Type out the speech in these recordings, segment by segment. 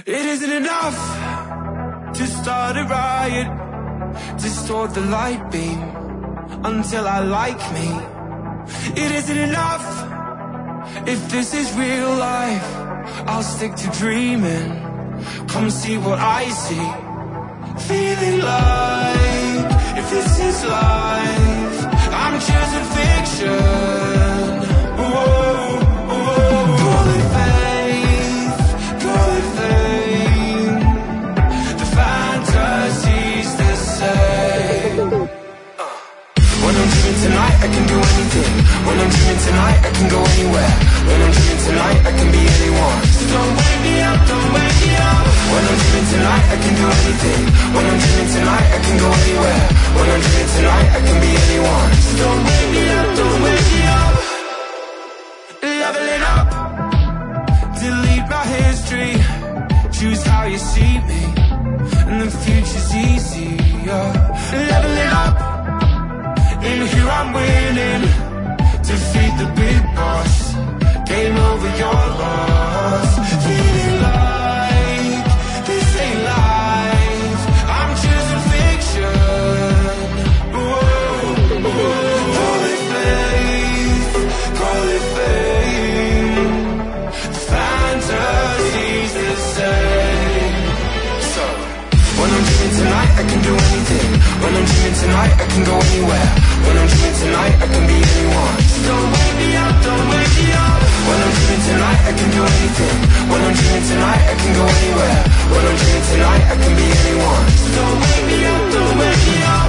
It isn't enough to start a riot, distort the light beam until I like me. It isn't enough. If this is real life, I'll stick to dreaming. Come see what I see. Feeling like if this is life, I'm choosing fiction. Whoa, whoa. Call it faith, call it fame. The fantasy's the same. When I'm dreaming tonight, I can do anything. When I'm dreaming tonight, I can go anywhere. When I'm dreaming tonight, I can be anyone. So don't wake me up, don't wake me up. When I'm dreaming tonight, I can do anything. When I'm dreaming tonight, I can go anywhere. When I'm dreaming tonight, I can be anyone. So don't wake me up, don't wake me up. Leveling up, delete my history. Choose how you see me, and the future's easier. Leveling up, and here I'm winning. Defeat the big boss. Game over, your loss. Feeling like this ain't life. I'm choosing fiction. Whoa, whoa. Call it faith, call it fame. The fantasy's the same. So, when I'm dreaming tonight, I can do anything. When I'm dreaming tonight, I can go anywhere. When I'm dreaming tonight, I can be anyone. So don't wake me up, don't wake me up. When I'm dreaming tonight, I can do anything. When I'm dreaming tonight, I can go anywhere. When I'm dreaming tonight, I can be anyone. So don't wake me up, don't wake me up.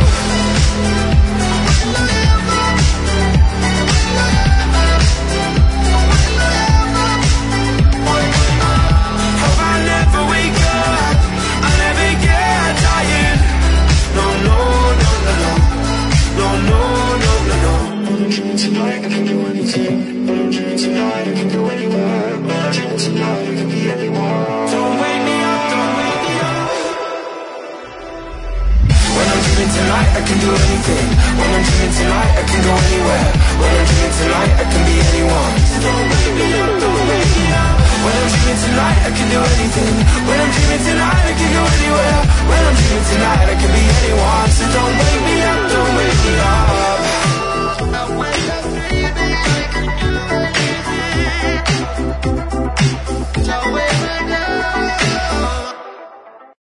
Hope I never wake up, I never get tired. No, no, no, no, no. No, no, no, no, no. When I'm dreaming tonight, I can do anything. When I'm dreaming tonight, I can go anywhere. When I'm dreaming tonight, I can be anyone. Don't wake me up, don't wake me up. When I'm dreaming tonight, I can do anything. When I'm dreaming tonight, I can go anywhere. When I'm dreaming tonight, I can be anyone. Don't wake me up, don't wake me up. When I'm dreaming tonight, I can do anything. When I'm dreaming tonight, I can go anywhere. When I'm